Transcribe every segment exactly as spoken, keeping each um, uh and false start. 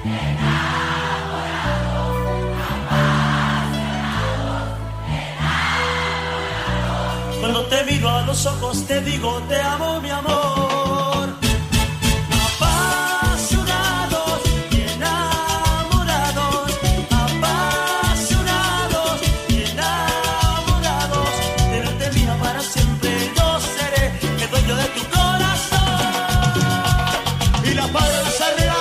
Cuando te miro a los ojos te digo te amo, mi amor. Apasionados y enamorados, apasionados y enamorados. Tenerte mía para siempre yo seré, que dueño de tu corazón. Y la paz de la salida.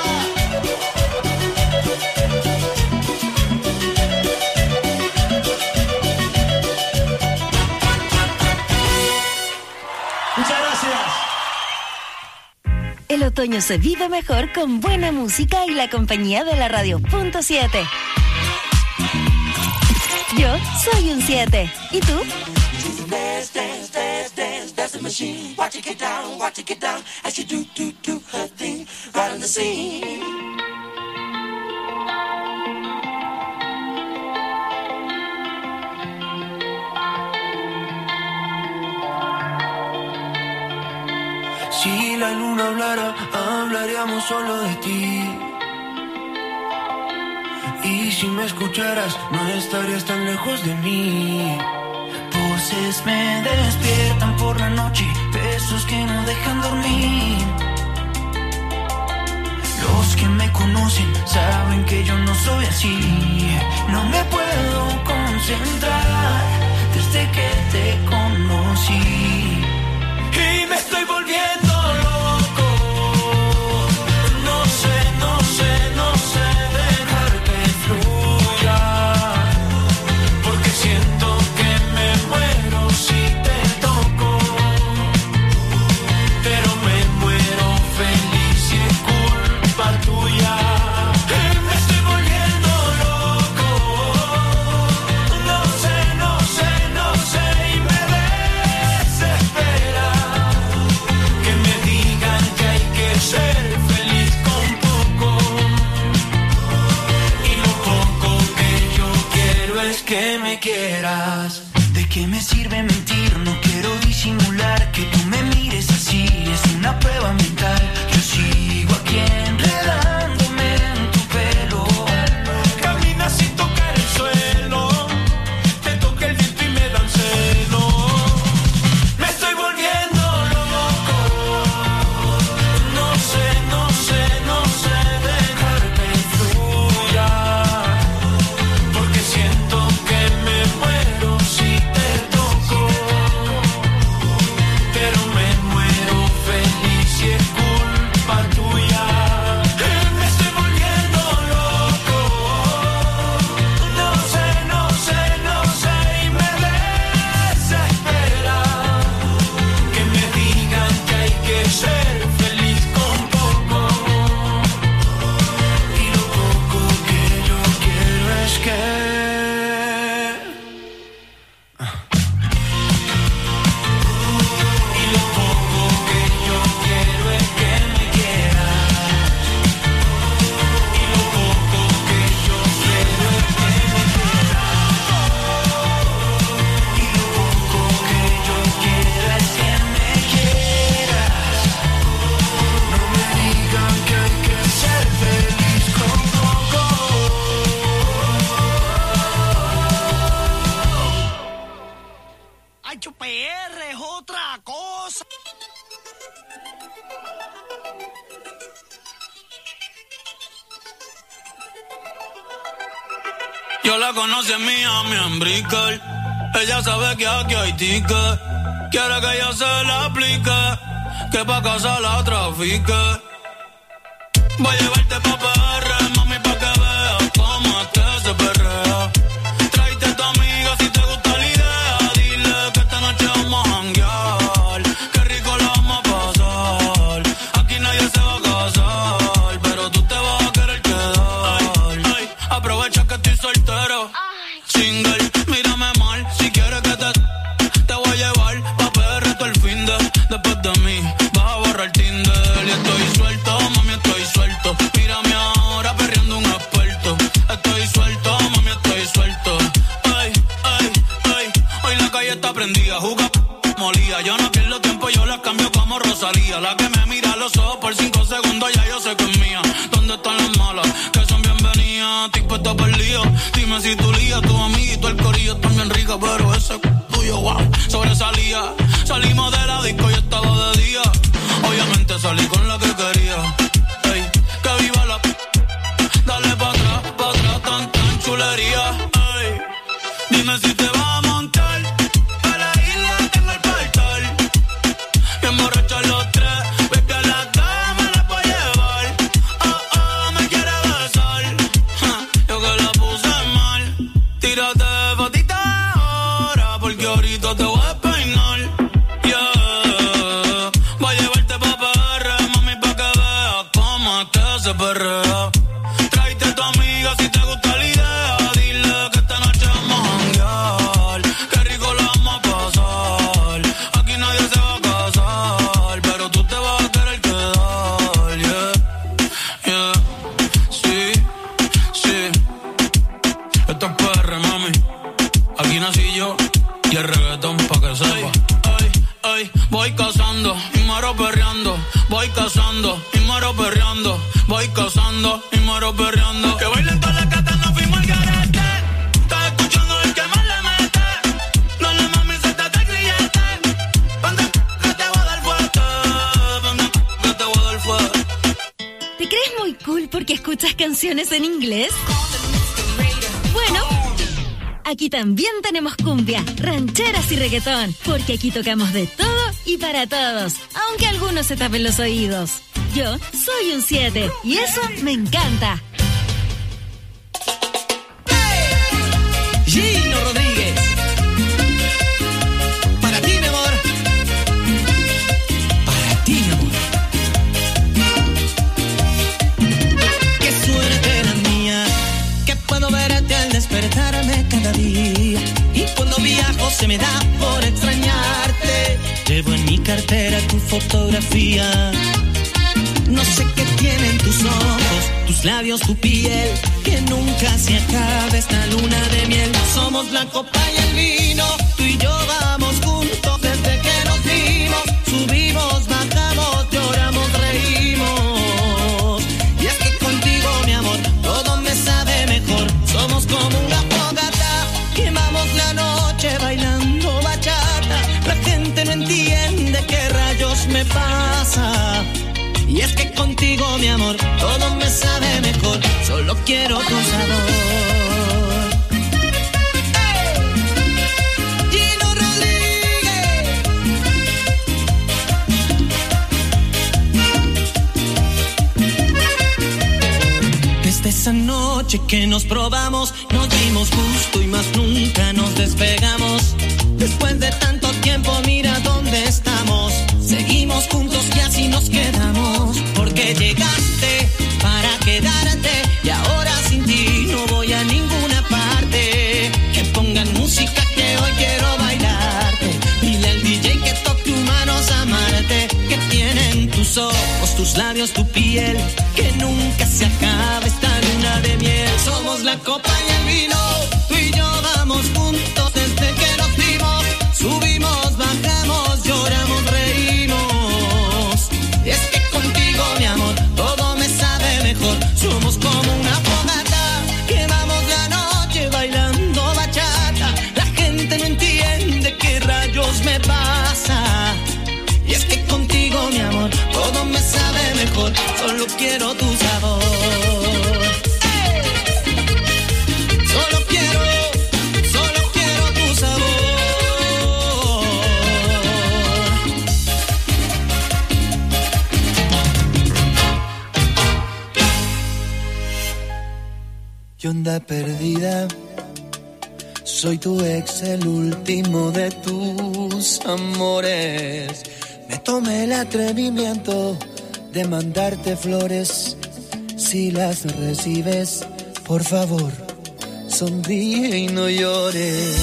El otoño se vive mejor con buena música y la compañía de la radio punto siete. Yo soy un siete. ¿Y tú? Dance, dance, dance, dance, that's the machine. Watch it get down, watch it get down. As she do, do, do her thing, right on the scene. Si la luna hablara, hablaríamos solo de ti. Y si me escucharas, no estarías tan lejos de mí. Voces me despiertan por la noche, besos que no dejan dormir. Los que me conocen saben que yo no soy así. No me puedo concentrar desde que te conocí. Y me estoy volviendo loco. No sé, no sé, no sé dejar que fluya, porque siento que me muero si te toco. Pero me muero feliz y es culpa tuya. Y me estoy volviendo loco. No sé, no sé, no sé y me desespera que me digan que hay que ser feliz con poco. Y lo poco que yo quiero es que me quieras. ¿De qué me sirve mentir? No quiero disimular que tú me mires así. Es una prueba mental. Yo sigo aquí enredándome en tu pelo. Camina sin tocar el suelo. Te toca el viento y me dan celo. Me estoy volviendo loco. No sé, no sé, no sé dejar que fluya, porque siento que me muero si te toco. Pero me muero feliz y es culpa tuya. Me estoy volviendo loco. No sé, no sé, no sé y me desespera que me digan que hay que ser feliz con poco. Y lo poco que yo quiero es que Y lo poco que yo quiero es que me quieras. Y lo poco que yo quiero es que me quieras. Y lo poco que yo quiero es que me quieras. No me digan que hay que ser feliz con poco. H P R es otra cosa. Yo la conocí en Miami, en Brickell. Ella sabe que aquí hay ticket. Quiere que yo se la aplique, que pa' casa la trafique. Voy a llevarte pa' P R, mami, pa' que veas cómo es que se perrea. Tráete a tu amiga si te gusta la idea. Dile que esta noche vamos a janguear. Qué rico la vamos a pasar. Aquí nadie se va a casar, pero tú te vas a querer quedar. Ay, ay, aprovecha que estoy soltero. Single, mírame mal. Si quieres que te te voy a llevar pa' P R todo el fin de. Después de mí vas a borrar Tinder. Y estoy suelto, mami, estoy suelto. Mírame ahora perreando un experto. Estoy suelto, mami, estoy suelto. Ay, ay, ay. Hoy la calle está prendida, juga molía. Yo no pierdo tiempo, yo la cambio como Rosalía. La que me mira a los ojos por cinco segundos, ya yo sé que es mía. ¿Dónde están las malas? Que Dime si tu lía, tu amiguito, el corillo están bien rica, pero ese tuyo, wow, sobresalía. Salimos de la disco y estaba de día. Obviamente salí con la que quería. Ey, que viva la... Dale pa' atrás, pa' atrás, tan, tan chulería. Ey, dime si te vas a montar. A la isla tengo el portal. Bien borrachos los tres. Vete a la cama, la puedo llevar. Oh, oh, me quiere besar. Ja, yo que la puse mal. Tírate fotita ahora, porque ahorita te voy a peinar. Yeah, voy a llevarte pa' P R, mami, pa' que veas cómo es que se perrea. Tráete a tu amiga si te gusta la idea. Dile que esta noche vamos a janguear. Qué rico la vamos a pasar. Aquí nadie se va a casar, pero tú te vas a querer quedar. Yeah, yeah, sí, sí. Esto es P R, mami. Aquí nací yo y el reggaetón pa' que sepa. Ay, ay, voy cazando y muero perreando. Voy cazando y muero perreando. Voy cazando y muero perreando. Que bailen todas las gatas, no fuimos al garete. Estás escuchando el que más le mete. Dale mami, suéltate el grillete. Vente que te voy a dar fuerte. Vente que te voy a dar fuerte. ¿Te crees muy cool porque escuchas canciones en inglés? Bueno, aquí también tenemos cumbia, rancheras y reggaetón, porque aquí tocamos de todo y para todos, aunque algunos se tapen los oídos. Yo soy un siete y eso me encanta. Gino Rodríguez, para ti, mi amor. Para ti, mi amor. Qué suerte la mía, que puedo verte al despertarme cada día. Y cuando viajo se me da por extrañarte. Llevo en mi cartera tu fotografía. No sé qué tienen tus ojos, tus labios, tu piel, que nunca se acabe esta luna de miel. Somos la copa y el vino, tú y yo vamos juntos desde que nos vimos. Subimos, bajamos, lloramos, reímos. Y es que contigo, mi amor, todo me sabe mejor. Somos como una fogata, quemamos la noche bailando bachata. La gente no entiende qué rayos me pasa. Y es que contigo, mi amor, todo me sabe mejor. Solo quiero tu sabor. ¡Hey! Gino Rodríguez. Desde esa noche que nos probamos, nos dimos gusto y más nunca nos despegamos. Después de tanto tiempo, mira dónde estamos. Seguimos juntos y así nos quedamos. Porque llegaste para quedarte y ahora sin ti no voy a ninguna parte. Que pongan música que hoy quiero bailarte. Dile al D J que toque humanos amarte. Que tienen tus ojos, tus labios, tu piel, que nunca se acabe esta luna de miel. Somos la copa y el vino, tú y yo vamos juntos desde que nos vimos. Subimos, bajamos, lloramos, reímos. Y es que contigo, mi amor, todo me sabe mejor. Somos como una fogata, quemamos la noche bailando bachata. La gente no entiende qué rayos me pasa. Y es que contigo, mi amor, todo me sabe mejor. Solo quiero tu sabor. ¡Hey! Solo quiero, solo quiero tu sabor. ¿Qué onda perdida? Soy tu ex, el último de tus amores. Me tomé el atrevimiento de mandarte flores. Si las recibes, por favor, sonríe y no llores.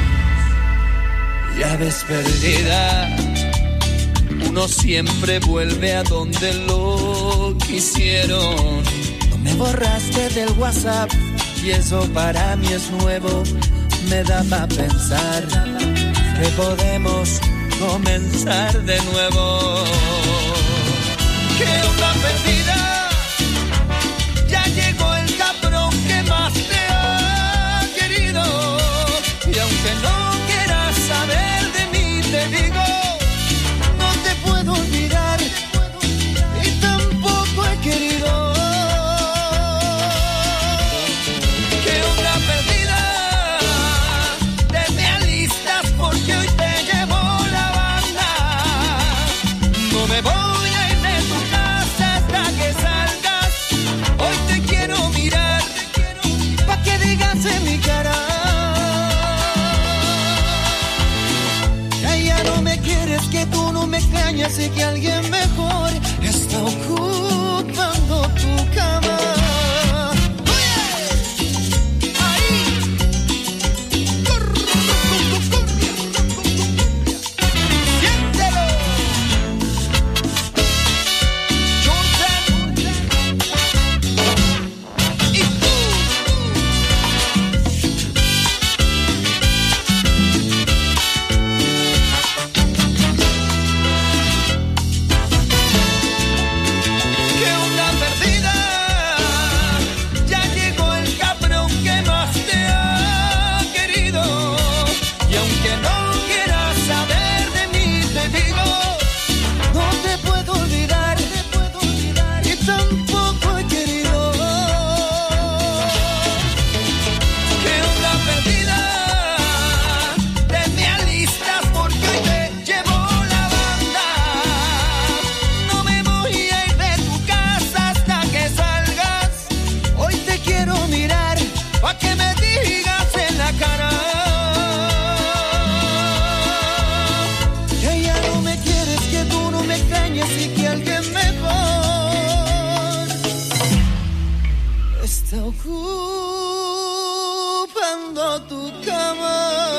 Ya ves perdida, uno siempre vuelve a donde lo quisieron. No me borraste del WhatsApp y eso para mí es nuevo. Me da pa' pensar que podemos comenzar de nuevo. ¿Qué onda perdida? Ya llegó el cabrón que más te extrañas y que alguien mejor está ocupando tu cama. Ocupando tu cama.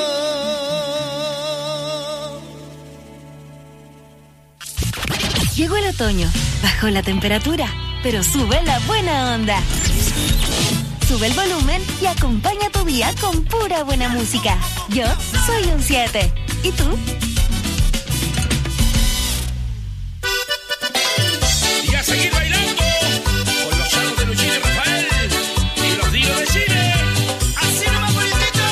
Llegó el otoño, bajó la temperatura, pero sube la buena onda. Sube el volumen y acompaña tu día con pura buena música. Yo soy un siete. ¿Y tú? Y a seguir bailando con los chalos de Luchín y Rafael y los Dinos de Chile. Así nomás, bonitito.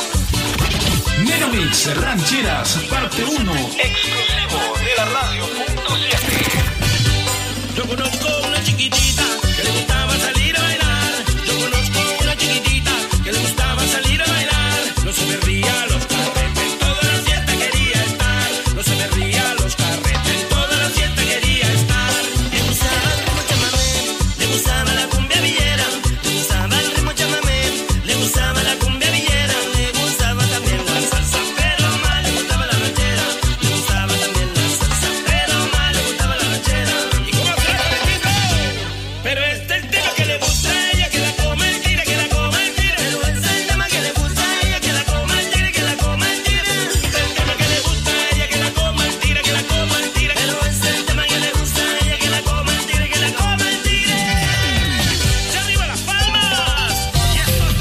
Megamix Rancheras, parte uno. Exclusivo de la radio punto siete. Yo conozco una chiquitita que le gustaba salir a bailar. Yo conozco una chiquitita que le gustaba salir a bailar. No se perdía los carretes, toda la fiesta quería estar. No se perdía los carretes, toda la fiesta quería estar. Le gustaba el ritmo chamamé, le gustaba la cumbia villera. Le gustaba el ritmo chamamé, le gustaba la cumbia villera. Le gustaba también la salsa, pero más le gustaba la ranchera. Le gustaba también la salsa, pero más le gustaba la ranchera. ¿Y cómo se la repito? Pero este es el tema que le gusta a ella, que la coma el tira, que la coma el tira. Pero este es el tema que le gusta a ella, que la coma el tira, que la coma el tira. Este es el tema que le gusta a ella, que la coma el tira, que la coma el tira. Pero este es el tema que le gusta a ella, que la coma el tira, que la coma el tira. ¡Se arriba las palmas! ¡Y estos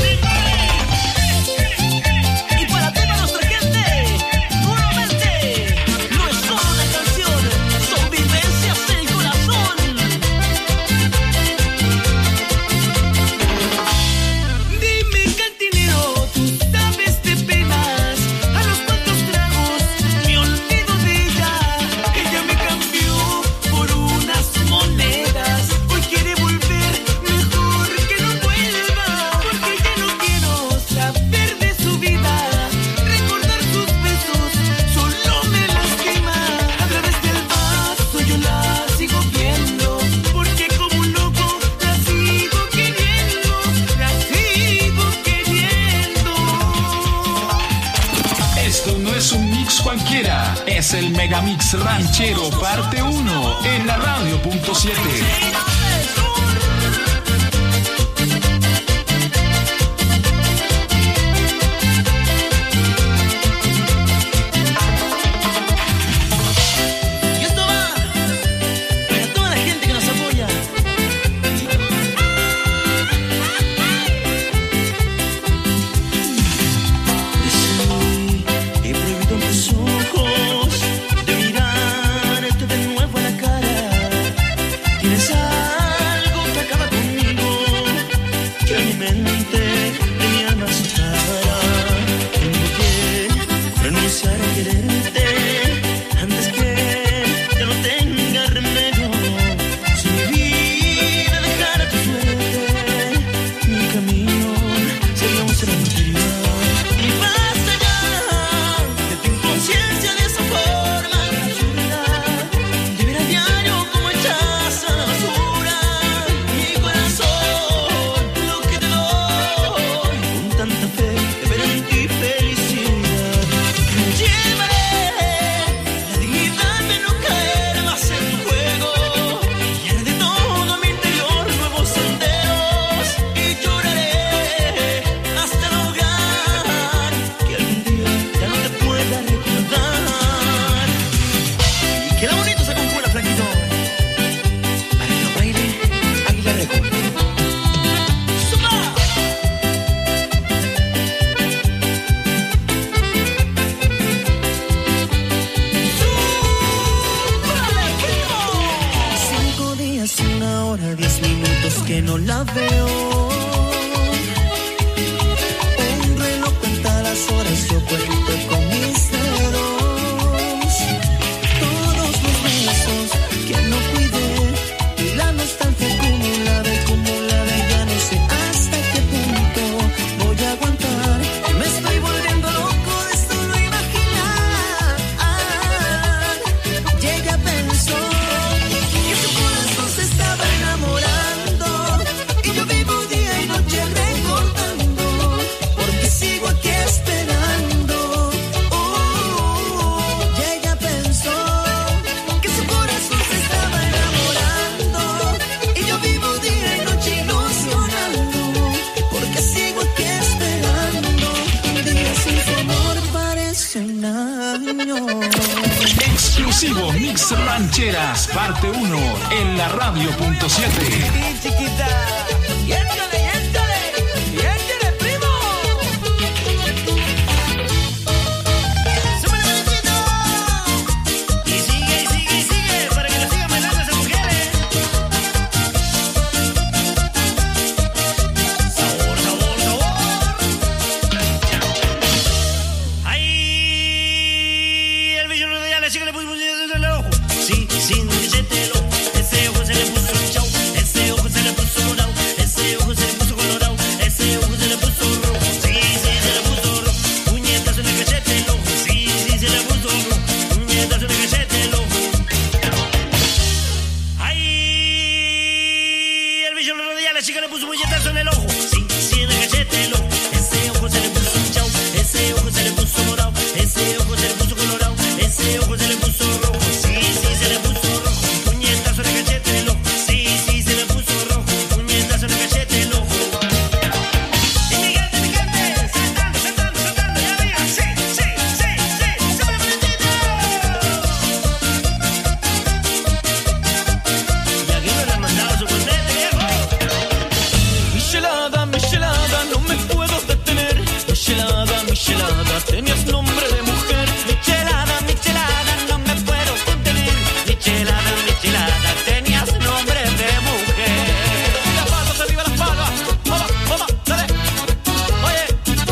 Y para toda nuestra gente, nuevamente, no es solo una canción, son vivencias del corazón. Dime, cantinero, tú sabes de penas, a los cuantos tragos me olvido de ella. Ella me cambió por unas monedas, hoy quiere volver, mejor que no vuelva, porque ya no quiero saber de su vida. Recordar sus besos solo me lastima. A través del vaso yo la sigo viendo, porque como un loco la sigo queriendo, la sigo queriendo. Esto no es un mix cualquiera, es el Megamix Ranchero parte uno en la radio punto siete. Y esto va para toda la gente que nos apoya. He prohibido mis ojos de mirarte de nuevo a la cara. Tienes una hora, diez minutos que no la veo. Un reloj cuenta las horas, yo cuento con mis dedos. Todos los besos que no cuidé y la nostalgia acumulada, acumulada, ya no sé hasta qué punto voy a aguantar. Me estoy volviendo loco de solo imaginar. Y ella pensó que su corazón se estaba enamorando y yo vivo día y noche recordando, porque sigo aquí esperando. Oh, y ella pensó que su corazón se estaba enamorando y yo vivo día y noche ilusionando, porque sigo aquí esperando. Un día sin tu amor parece un año. Exclusivo Mix Rancheras, parte uno, en la radio punto siete. Chiquita, y échale, y échale, y échale, primo. ¡Súbele, bonito! Y sigue, y sigue, y sigue, para que lo sigan bailando esas mujeres. Sabor, sabor, sabor. Ay, el villano de ya le sigue, le puso el ojo. Sí, sin billete, ese ojo se le puso chau, ese ojo se le puso morado, ese ojo se le puso colorado, ese ojo se le puso rojo, sí, sí, se le puso rojo, puñetazo en el cachete el ojo, sí, sí, se le puso rojo, puñetazo en el cachete el ojo. Ay, el bicho de ya la chica le puso puñetazo en el ojo, sí, sí, en el cachete el ojo, ese ojo se le puso chau, ese ojo se le puso morado, ese ojo se le puso colorado, ese ojo se le puso rojo, sí, sí, se le puso rojo, puñetazo en el cachete el ojo, sí, sí, se le puso rojo, puñetazo en el cachete el ojo. Y mi gente, mi gente, saltando, saltando, saltando, y arriba, sí, sí, sí, sí, súbele, bonitito. Y aquí no le han mandado su cornete, viejo. Michelada, michelada, no me puedo detener. Michelada, michelada, tenías nombre de mujer. Michelada, michelada, no me puedo contener. Michelada, michelada, tenías nombre de mujer. Las palmas, arriba las palmas. Vamos, vamos, dale. Oye.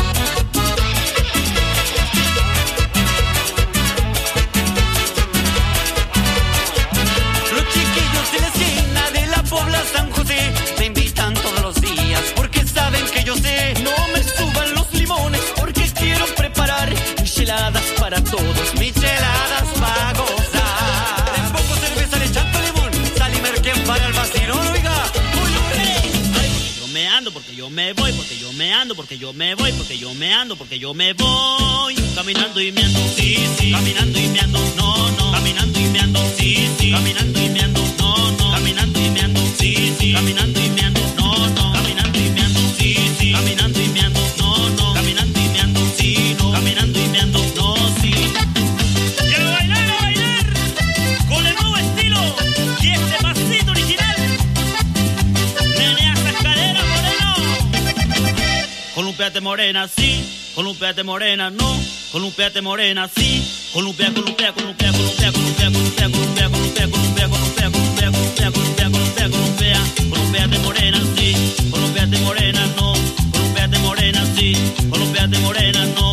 Los chiquillos de la esquina de la Pobla San José me invitan todos los días porque saben que yo sé. No me suban los limones porque quiero preparar micheladas para todos, micheladas para gozar. Les pongo cerveza, le echando limón, sal y merquén para el vacilón, oiga. Uy, Yo me ando porque yo me voy, porque yo me ando, porque yo me voy, porque yo me ando, porque yo me voy. Caminando y me ando, sí, sí. Caminando y me ando, no, no. Caminando y me ando, sí, sí. Caminando y me ando, no, no. Caminando y me ando, sí, sí. Caminando y me ando, no, no. Caminando y me ando, sí, sí. Caminando y me ando, no, no. Caminando y me ando, sí, no. Caminando y me ando, no, sí. ¡Quiero bailar, a bailar! Con el nuevo estilo y este pasito original. Menea esa cadera, moreno. Columpiate morena, sí. Columpiate morena, no. Columpiate morena, sí. Columpia, columpia, columpia, columpia, columpia, columpia, columpia, columpia, columpia, columpia, columpia, columpia, columpia, columpia, columpia. Columpiate morena, sí. Columpiate morena, no. Columpiate morena, sí. Columpiate morena, no.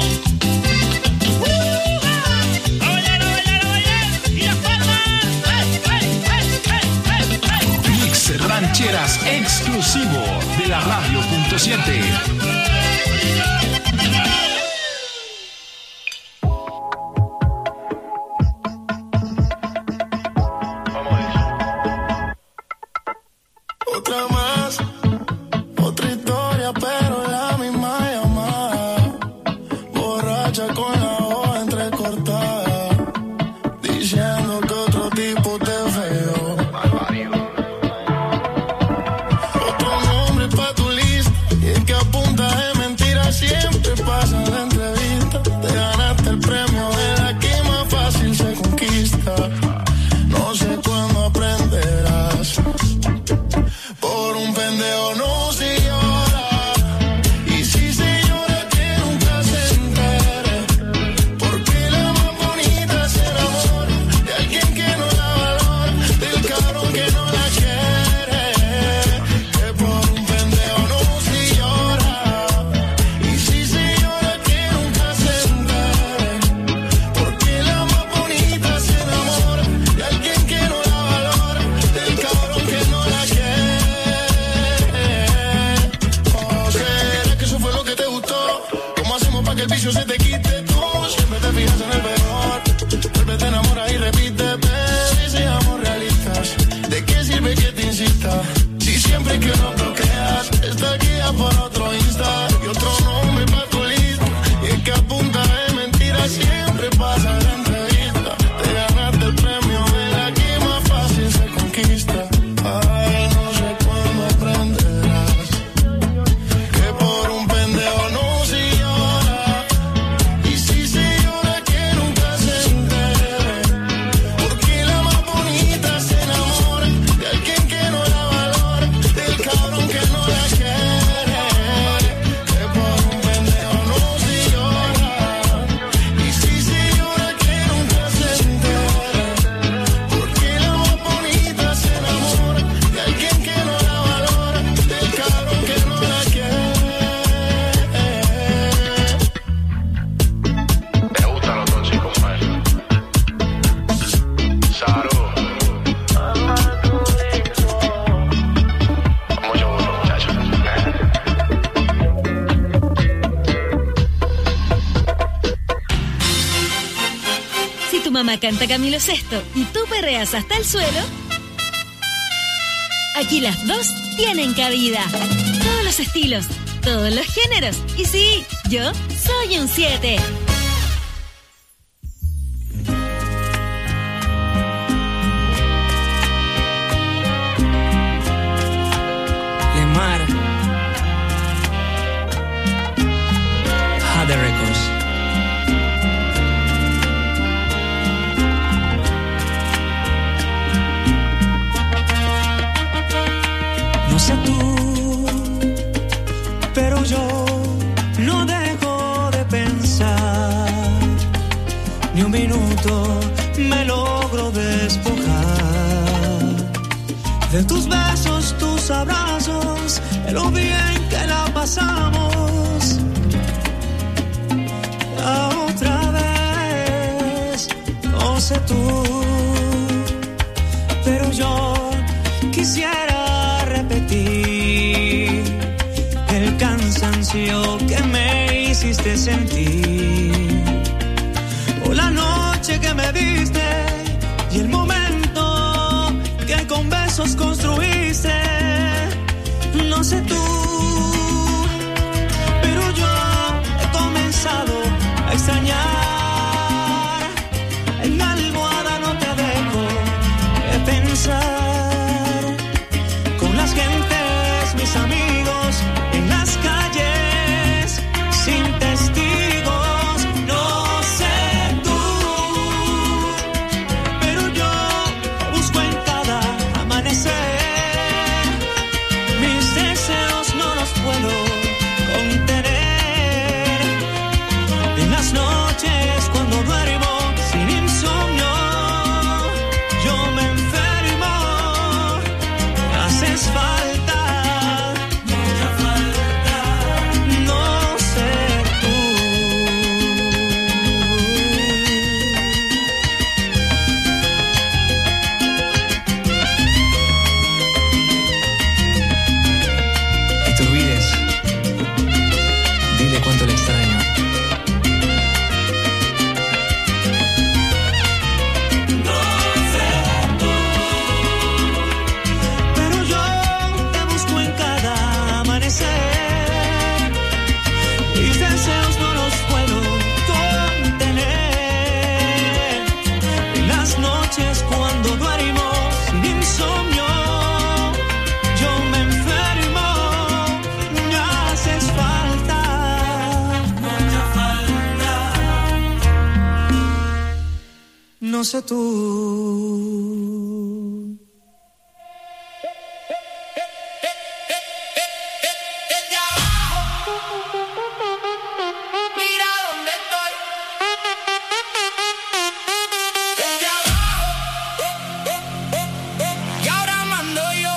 A bailar, a bailar, a bailar. Y las palmas. ¡Hey, hey, hey, hey, hey, hey! Mix Rancheras exclusivo de la radio punto siete. Otra más, otra historia, pero la misma llamada. Borracha con la hoja entrecortada, diciendo que otro tipo te feo. Otro nombre pa' tu lista, y es que a punta de mentiras siempre pasa la entrevista. Te ganaste el premio de la que más fácil se conquista. No sé cuándo aprenderás. Por un siempre que lo bloqueas. Esta guía por otro Insta y otro nombre para tu lista. Y es que a punta de mentiras siempre pasa la entrevista. Te ganaste el premio de la que más fácil se conquista. Ay, no sé cuándo aprenderás que por un pendejo no se llora. Y si se llora que nunca se entere. Porque la más bonita se enamora de alguien que no la valora, del cabrón que no la quiere. Que por un pendejo no se llora. Y si se llora que nunca se entere. Porque la más bonita se enamora de alguien que no la valora, del cabrón que no la quiere. Me gustan los tóxicos, man. Salud. Mucho gusto, muchachos. Si tu mamá canta Camilo Sesto y tú perreas hasta el suelo, aquí las dos tienen cabida. Todos los estilos, todos los géneros. Y sí, yo soy un siete. Lemar, Jade Records. No sé tú, pero yo no dejo de pensar. Ni un minuto me logro despojar de tus besos, tus abrazos, de lo bien que la pasamos. La otra vez, no sé tú, pero yo quisiera repetir el cansancio que me hiciste sentir, o la noche que me diste y el momento que con besos construiste. No sé tú, pero yo he comenzado a extrañar. En la almohada no te dejo de pensar. Con las gentes, mis amigos, en las calles, sin testigos. No sé tú, pero yo busco en cada amanecer. Mis deseos no los puedo contener. En las noches cuando duermo sin insomnio, yo me enfermo. Me haces falta, mucha falta. No sé tú. Y te olvides, dile cuánto le extraño. Pero yo te busco en cada amanecer. Mis deseos no los puedo contener. En las noches cuando duermo sin insomnio, yo me enfermo. Me haces falta, mucha falta. No sé tú. Desde abajo, mira dónde estoy. Desde abajo, y ahora mando yo.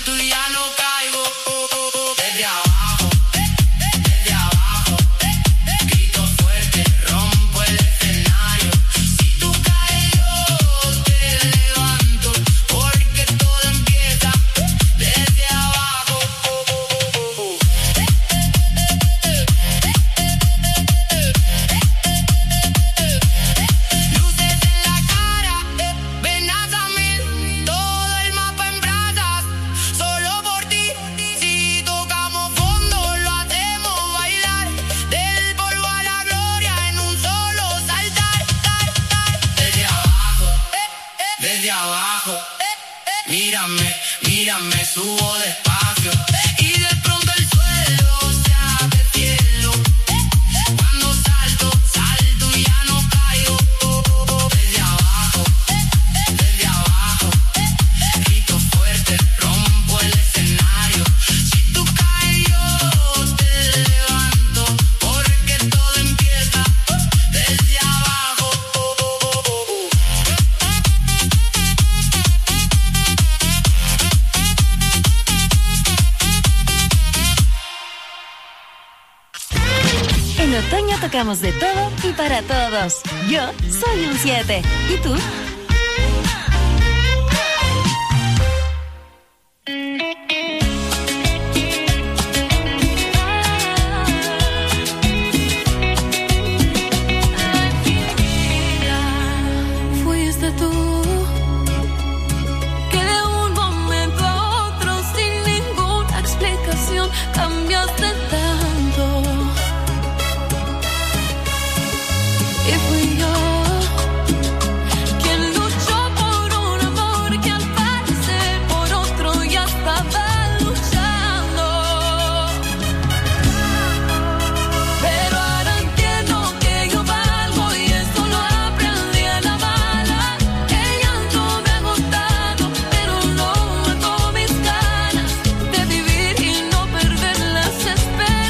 salto y ya no caigo. Desde abajo, desde abajo, grito fuerte, rompo el escenario. Si tú caes yo te levanto, porque todo empieza desde abajo. Luces en la cara, venas a mil, todo el mapa en brasas, solo por ti. Si tocamos fondo lo hacemos bailar, del polvo a la gloria en un solo saltar. Desde abajo, desde abajo, mírame, mírame, subo despacio y de pronto el suelo se abre cielo. Cuando salto, salto y ya no caigo. Desde abajo, desde abajo, grito fuerte, rompo el escenario. Si tú caes yo te levanto, porque todo empieza desde abajo. En otoño tocamos de todo y para todos. Yo soy un siete. ¿Y tú? Fuiste tú que de un momento a otro sin ninguna explicación cambiaste tanto. Y fui yo quien luchó por un amor que al parecer por otro ya estaba luchando. Pero ahora entiendo que yo valgo y esto lo aprendí a la mala. El llanto me ha agotado, pero no mató mis ganas de vivir y no perder las esperanzas.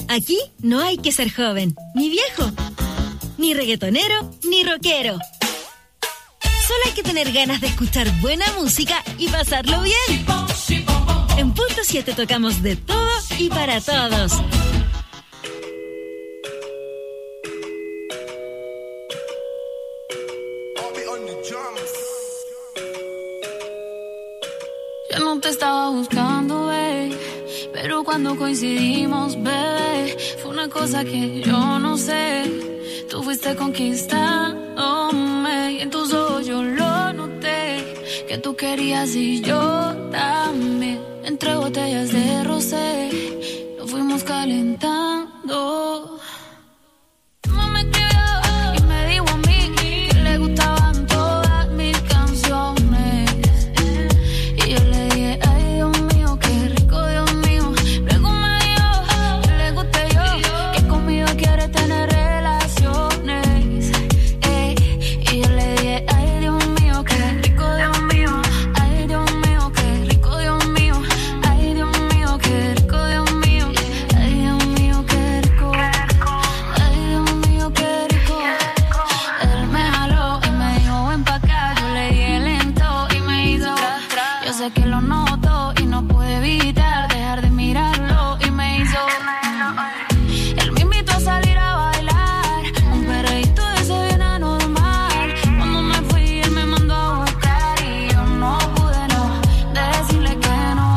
Aquí no hay que ser joven, ni viejo, ni reggaetonero, ni rockero. Solo hay que tener ganas de escuchar buena música y pasarlo bien. En Punto siete tocamos de todo y para todos. Yo no te estaba buscando, babe, pero cuando coincidimos, bebé, fue una cosa que yo no sé. Tú fuiste conquistándome y en tus ojos yo lo noté, que tú querías y yo también. Entre botellas de rosé nos fuimos calentando. Tu mamá me escribió y me dijo a mí que le gustaban todas mis canciones. Y yo le dije, ay Dios mío, qué rico, Dios mío. Luego me dijo que le guste yo, que conmigo quiere tener relaciones. Ey, y yo le dije, ay Dios mío, qué rico, Dios mío. Ay Dios mío, qué rico, Dios mío. Ay Dios mío, qué rico, Dios mío. Ay Dios mío, qué rico. Ay Dios mío, qué rico. Él me jaló y me dijo, ven pa' acá. Yo le dije lento y me hizo. Yo sé que lo noto y no pude evitar dejar de mirarlo y me hizo. Él me invitó a salir a bailar, un perreíto de ese bien anormal. Cuando me fui él me mandó a buscar y yo no pude no decirle que no.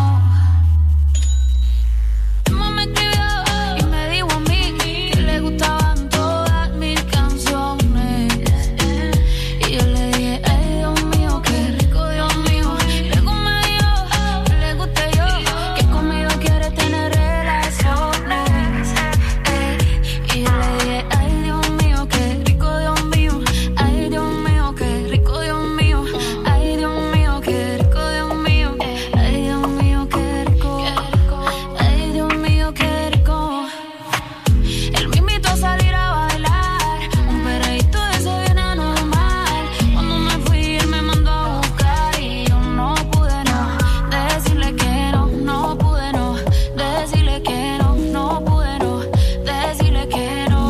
Mi mamá me escribió y me dijo a mí que le gustaban todas mis canciones. Y yo le dije, ay Dios mío, qué rico, Dios mío. Luego me dijo que le guste yo, que conmigo quiere tener relaciones. Ey, y yo le dije, ay Dios mío, qué rico, Dios mío. Ay Dios mío, qué rico, Dios mío. Ay Dios mío, qué rico, Dios mío. Ay Dios mío, qué rico. Ay Dios mío, qué rico. Él me invitó a salir a bailar, un perreíto de ese bien anormal. Cuando me fui él me mandó a buscar y yo no pude no decirle que no, no pude no decirle que no, no pude no decirle que no.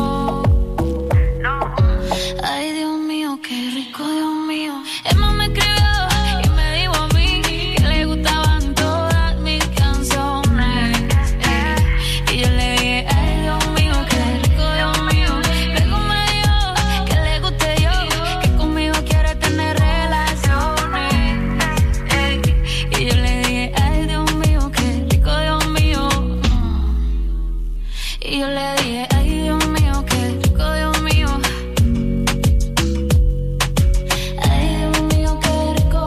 Ay Dios mío, qué rico, Dios mío. Emma me escribió y me dijo a mí que le gustaban todas mis canciones. Y yo le dije, ay Dios mío, qué rico, Dios mío. Luego me dijo que le guste yo, que conmigo quiere tener relaciones. Ey, y yo le dije, ay Dios mío, qué rico, Dios mío. Y yo le dije, ay Dios mío, qué rico, Dios mío. Ay Dios mío, qué rico.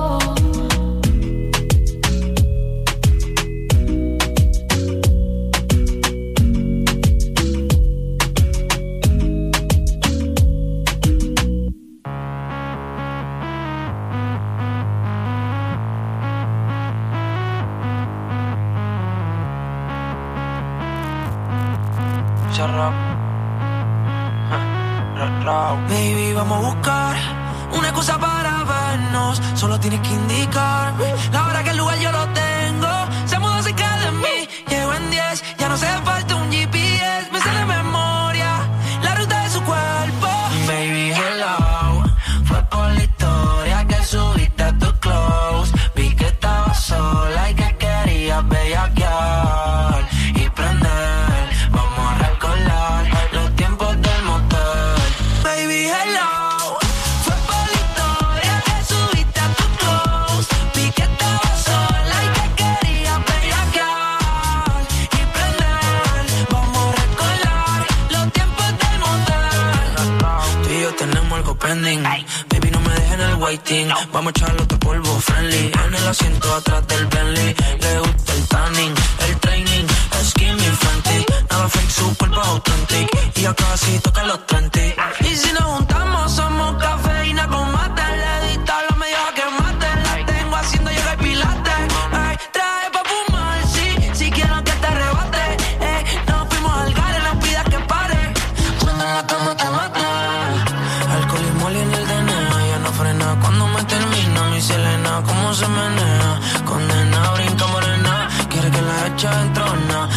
Baby, vamos a buscar una excusa para vernos. Solo tienes que indicarme la hora que el lugar yo lo tengo. Se mudó cerca de mí, llego en diez. Ya no hace falta un G P S. Me sale de memoria la ruta de su cuerpo. Baby, hello. Fue por la historia que subiste a tu close. Vi que estabas sola y que querías bellaquear y prender. Vamos a recordar los tiempos del motel. Baby, hello. Fue por la historia que subiste a tu close. Vi que estabas sola y que querías bellaquear y prender. Vamos a recordar los tiempos del motel. Tú y yo tenemos algo pending. Baby, no me dejes en el waiting. Vamos a echarle otro polvo friendly. En el asiento atrás del Bentley. Le gusta el tanning, el training, skinny frantic. Nada fake, su cuerpo authentic. Y ya casi toca los treinta. Y si nos juntamos somos cafeína con mate. Le di todos los medios a que maten. La tengo haciendo yoga y pilates. Ay, traje pa' fumar, sí. Si quiero que te arrebate. Ey, nos fuimos al gare, no pidas que pare. Cuando en la cama te mate. Alcohol y moli en el D N A. Ya no frena cuando me termina mi Selena. Cómo se menea. Condena, brinca morena. Quiere que la eche en trona. Estoy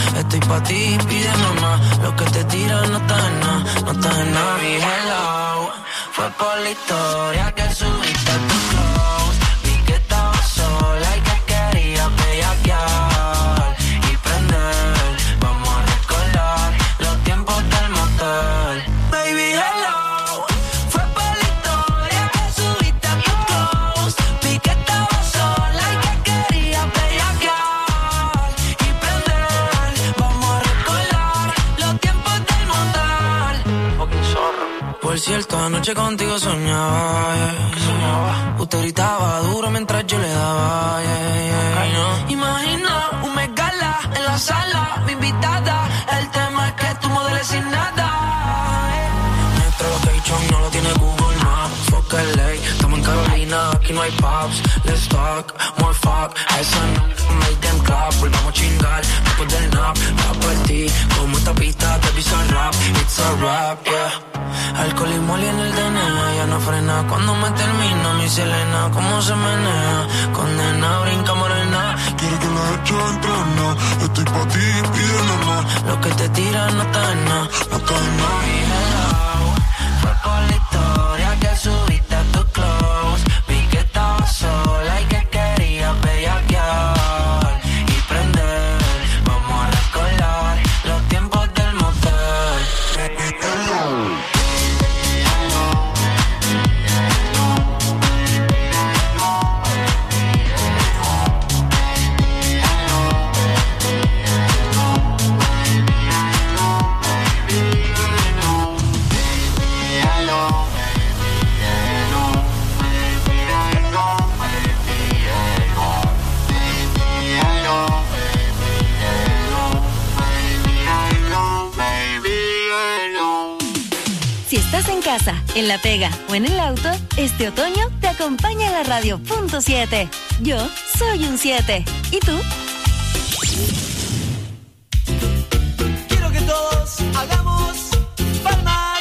pa' ti pidiendo más. Lo que te tiran no está en nada, no está en nada. Mi hello, fue por la historia que subiste a tu close. Vi que estabas sola y que querías bellaquear y prender. Vamos a recordar los tiempos del motel. Baby, hello, fue por la historia que subiste a tu close. Vi que estabas sola y que querías bellaquear y prender. Vamos a recordar los tiempos del motel. Fucking zorro. Por cierto, anoche contigo soñaba, yeah. Soñaba. Usted gritaba duro mientras yo le daba, yeah, yeah. Ay, no. Imagina un megala en la sala, mi invitada. El tema es que tú modeles sin nada, yeah. Nuestro location no lo tiene Google Maps. Fuck L A, estamos en Carolina, aquí no hay pubs. Let's talk, more fuck. Esa no, make them clap. Volvamos a chingar después del nap. Va por ti, como esta pista te pisa rap. It's a rap, yeah. Alcohol y moli en el D N A, ya no frena cuando me termina mi Selena, cómo se menea, condena, brinca morena. Quiero que la eche entrena, estoy pa' ti pidiendo más. Lo que te tira no está en nada, no está en nada. Mi hello, fue por la historia que subiste a tu close. Vi que estabas sola y que querías bellaquear y prender. Vamos a recordar los tiempos del motel. Si estás en casa, en la pega o en el auto, este otoño te acompaña la radio punto siete. Yo soy un siete. ¿Y tú? Quiero que todos hagamos palmas.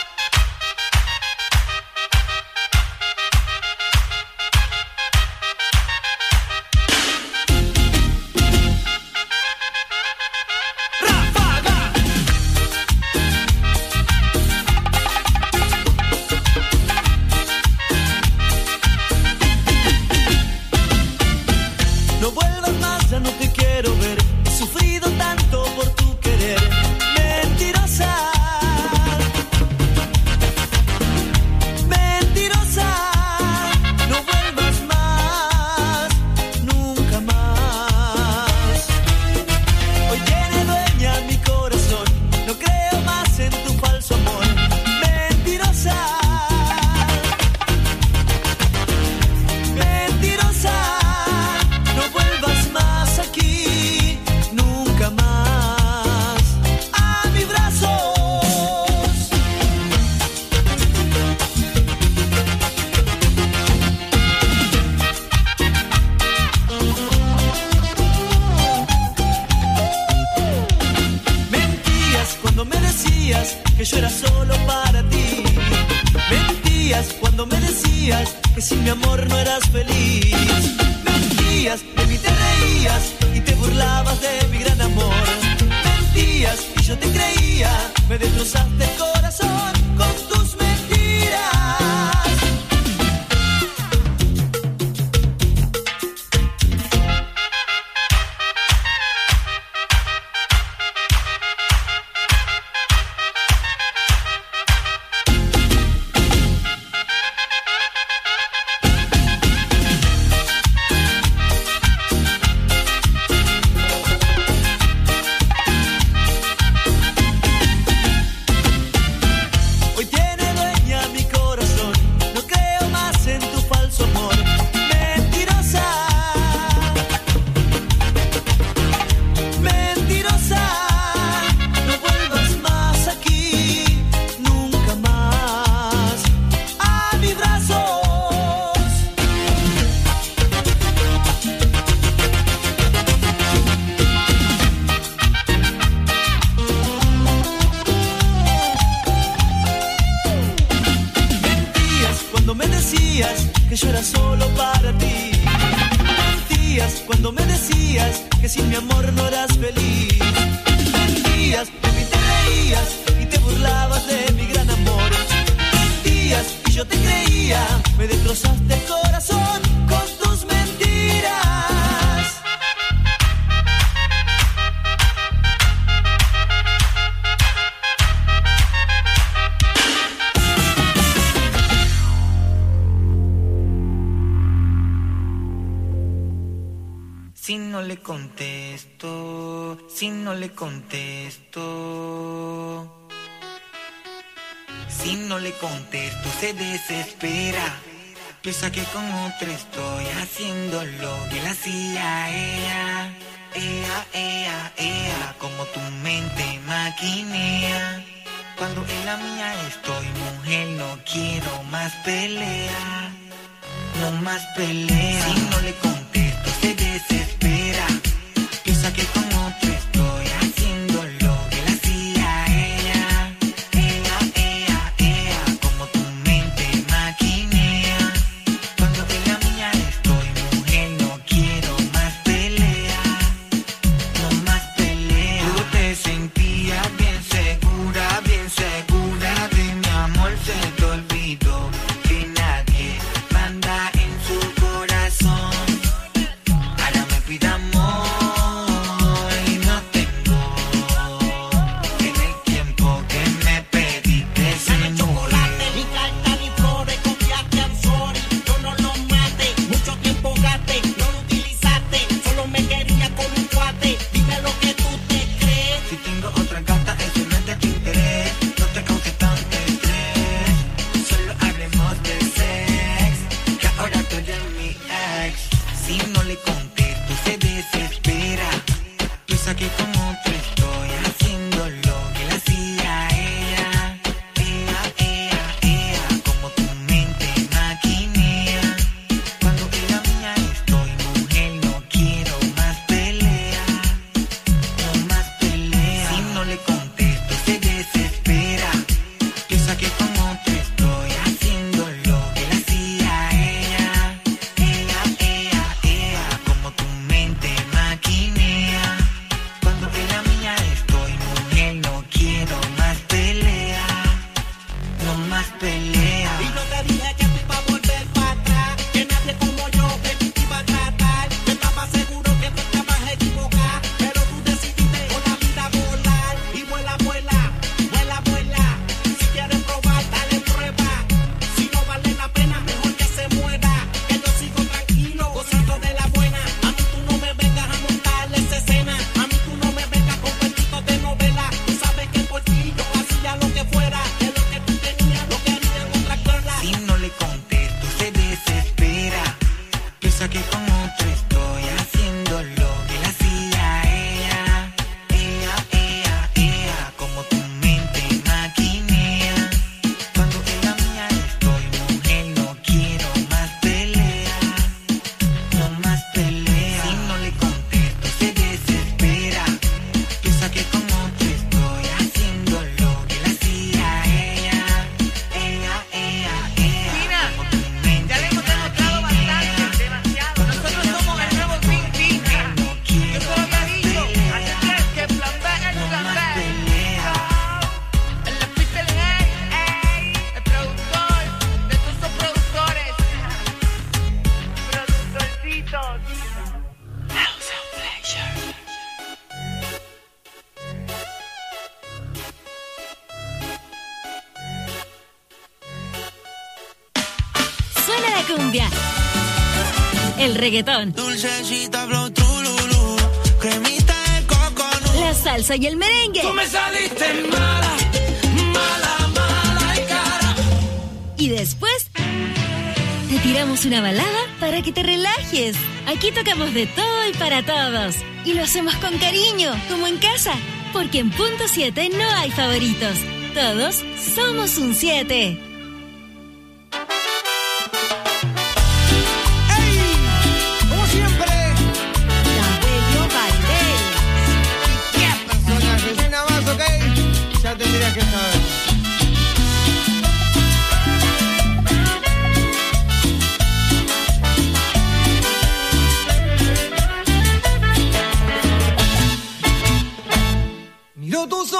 No vuelvas más, ya no te quiero ver. He sufrido tanto por tu querer. Mentirosa, mentirosa. No vuelvas más, nunca más. Hoy tiene dueña mi corazón. No creo más en tu falso amor. Mentirosa, mentirosa. No vuelvas más aquí, nunca más a mis brazos. Mentías cuando me decías que yo era solo para ti. Mentías cuando me decías que sin mi amor no eras feliz. Mentías, de mí te reías y te burlabas de mi gran amor. Mentías y yo te creía, me destrozaste el corazón con tus mentiras. Hoy tiene dueña mi corazón. No creo más en tu falso amor. Mentirosa, mentirosa. No vuelvas más aquí, nunca más a mis brazos. Mentías cuando me decías que yo era solo para ti. Mentías cuando me decías que sin mi amor no eras feliz. Mentías, de mí te reías y te burlabas de mi gran amor. Mentías y yo te creía, me destrozaste el corazón con tus mentiras. Si no le contesto, si no le contesto, si no le contesto se desespera. Piensa que con otro estoy haciendo lo que le hacía a ella. Ea, ea, ea, como tu mente maquinea. Cuando en la mía estoy, mujer, no quiero más pelea. No más pelea. Si no le contesto se desespera. Piensa que con otro estoy haciendo lo que le hacía a ella. Ea, ea, ea, como tu mente maquinea. Cuando en la mía estoy, mujer, no quiero más pelea. No más pelea. Tú te sentías bien segura, bien segura de mi amor, se te olvidó que nadie manda en su corazón. Ahora me pide amor y no tengo. En el tiempo que me pediste se me chocolate, ni carta ni flores, confiaste al sorry. Yo no lo maté, mucho tiempo gasté, no lo utilizaste, solo me quería con un cuate. Dime lo que tú te crees. Si tengo otra gata, eso no es de tu interés. No te causes tanto estrés, solo hablemos de sex, que ahora tú eres mi ex. Si no le contesto se desespera. Piensa que con otro estoy haciendo lo que le hacía a ella. Ea, ea, ea, como tu mente maquinea. Cuando en la mía estoy, mujer, no quiero más pelea. No más pelea. Si no le contesto se desespera. Piensa que con otro estoy haciendo lo que le hacía a ella. Ea, ea, ea, como tu mente maquinea. Cuando en la mía estoy, mujer, no quiero más pelea. No más pelea. Y no te dije que tú ibas a volver para atrás, que nadie como yo de ti te iba a tratar. Yo estaba seguro que tú estabas equivocada, pero tú decidiste con la vida volar. Y vuela, vuela, vuela, vuela. Si quieres probar, dale prueba. Si no vale la pena, mejor que se muera. Que yo sigo tranquilo, gozando de la buena. A mí tú no me vengas a montarle esa escena. A mí tú no me vengas con cuentitos de novela. Tú sabes que por ti yo hacía lo que fuera. Que lo que tú tenías, lo que haría en otra escuela. Si no le contesto se desespera. Piensa que con otro estoy haciendo lo que le hacía a ella. Ea, ea, ea, como tu mente maquinea. Cuando en la mía estoy, mujer, no quiero más pelea. No más pelea. Si no le contesto se desespera. Piensa que con otro estoy haciendo lo que le hacía a ella. Ea, ea, ea, como tu mente Ya le hemos demostrado bastante, demasiado. Nosotros somos el nuevo Green Team. Yo te lo había dicho. Así que que plan B es plan B. El Peter Hey, el productor de todos esos productores. Productorcitos. House of Pleasure. Suena la cumbia, el reggaetón, Dulcecita, flow, trululú, cremita de coconut. la salsa y el merengue. Tú me saliste mala, mala, mala y cara. Y después te tiramos una balada para que te relajes. Aquí tocamos de todo y para todos. Y lo hacemos con cariño, como en casa. Porque en Punto siete no hay favoritos. Todos somos un siete. Como siempre, Cabello Valdés. ¿Y qué personaje? Si nada más, ok, ya tendrías que saber. Miro tus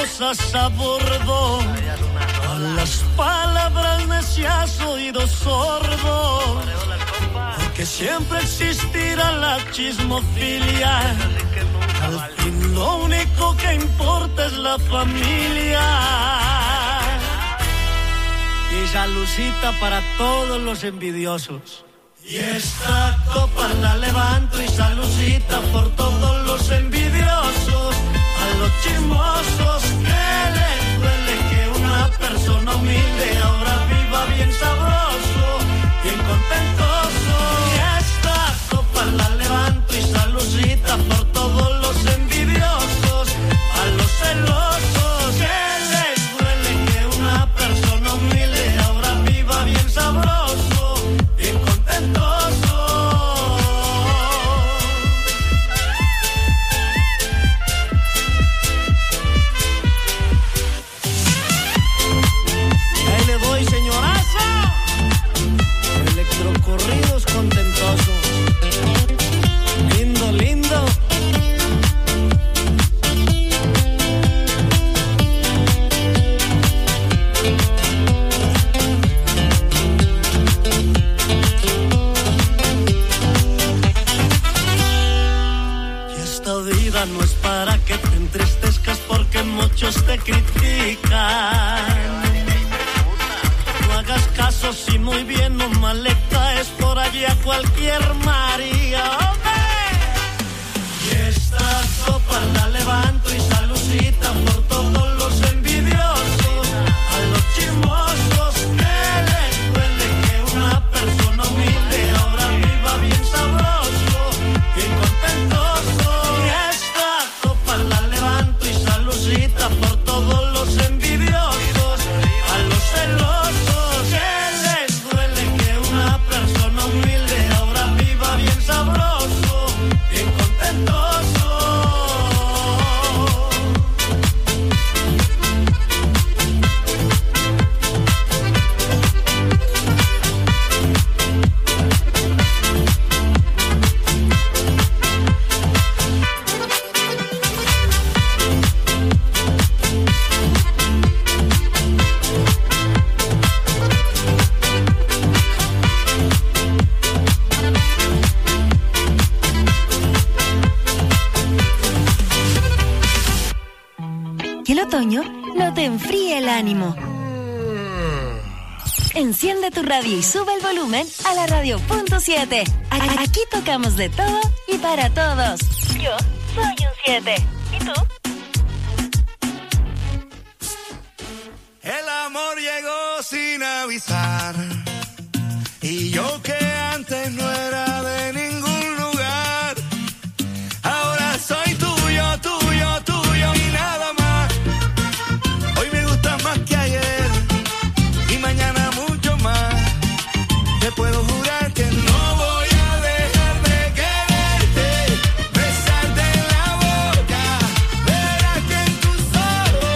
cosas a bordo. A las palabras necias oídos sordos. Porque siempre existirá la chismofilia. Al fin lo único que importa es la familia. Y saludcita para todos los envidiosos. Y esta copa la levanto y saludcita por todos los envidiosos. A los chismosos que les duele que una persona humilde ahora viva bien sabroso, bien contentoso. Y esta copa la levanto y saludcita por todos los envidiosos. A los celosos que les duele que una persona humilde ahora viva bien sabroso, bien contentoso. Ahí le doy, señorazo. Electrocorridos contentosos. Lindo, lindo. Y esta vida no es para que te entristezcas porque muchos te critican. No hagas caso si muy bien o mal le caes por allí a cualquier María. ¡Hombre! Y esta copa la levanto y saludcita por todos los envidiosos. A los chismosos que les duele que una persona humilde ahora viva bien sabroso, bien contentoso. Y esta copa la levanto y saludcita por todos los envidiosos. A los celosos que les duele que una persona humilde ahora viva bien sabroso, bien contentoso. Que el otoño no te enfríe el ánimo. Enciende tu radio y sube el volumen a la radio punto siete. A- Aquí tocamos de todo y para todos. Yo soy un siete. ¿Y tú? El amor llegó sin avisar y yo que antes no era